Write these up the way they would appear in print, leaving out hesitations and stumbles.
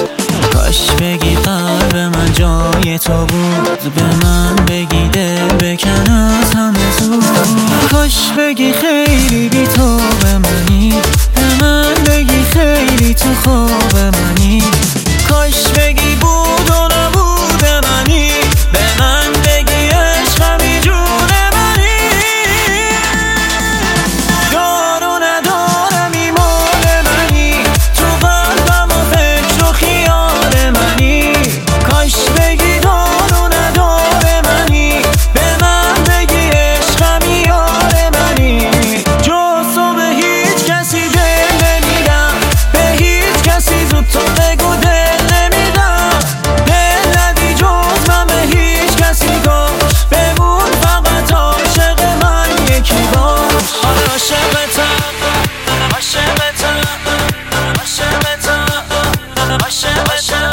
کاش بگی قلب من جای تو بود، به من بگی دل بکن از همه زود. کاش بگی خیلی بی تو به منی، به من بگی خیلی تو خواب منی. کاش بگی بود و نبود منی، به من بگی عشقمی جون منی. یارو ندارمی مال منی، تو قلبم و فکر و خیال منی. کاش بگی دارو نداره منی، به من بگی عشقمی یار منی. جز تو به هیچ کسی دل نمیدم، به هیچ کسی زود تو بگو دل نمیدم. دل ندی جز من به هیچ کسی، کاش بمون فقط عاشق من یکی باش. آره عاشقتم، عاشقتم، عاشقتم، عاشقتم.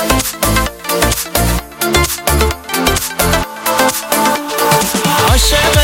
عاشق